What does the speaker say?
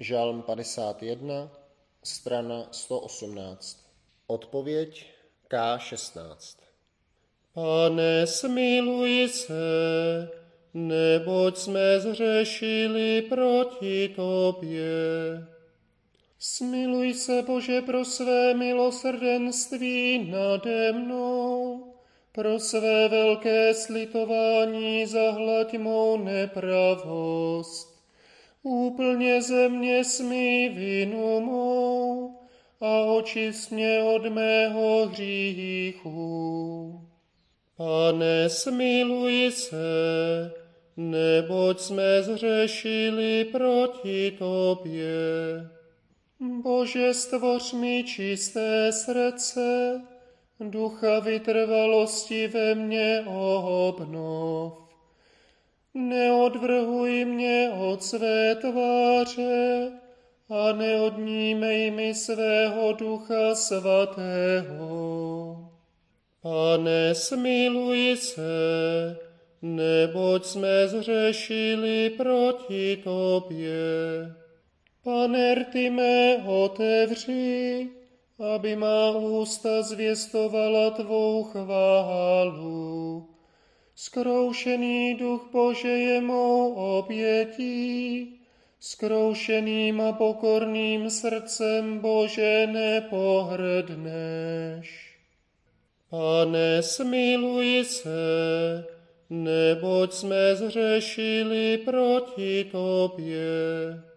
Žalm 51, strana 118. Odpověď K16. Pane, smiluj se, neboť jsme zřešili proti tobě. Smiluj se, Bože, pro své milosrdenství nade mnou, pro své velké slitování zahlaď mou nepravost. Úplně ze mě smí vinu mou a očist mě od mého hříchu. Pane, smiluj se, neboť jsme zřešili proti tobě. Bože, stvoř mi čisté srdce, ducha vytrvalosti ve mně obnov. Neodvrhuj mě od své tváře a neodnímej mi svého ducha svatého. Pane, smiluj se, neboť jsme zřešili proti tobě. Pane, rty mé otevři, aby má ústa zvěstovala tvou chválu. Zkroušený duch, Bože, je mou obětí, zkroušeným a pokorným srdcem, Bože, nepohrdneš. Pane, smiluj se, neboť jsme zřešili proti tobě.